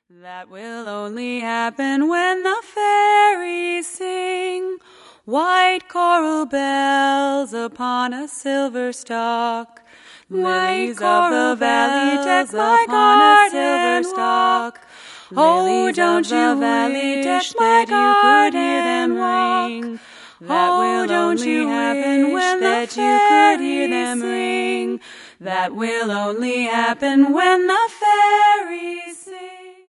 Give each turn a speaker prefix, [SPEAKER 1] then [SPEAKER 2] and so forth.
[SPEAKER 1] That will only happen when the fairies sing white coral bells upon a silver stalk. Lilies of the valley deck my garden walk. Oh, don't you wish that you could hear them ring? That will only happen when the fairies sing. That will only happen when the fairies sing.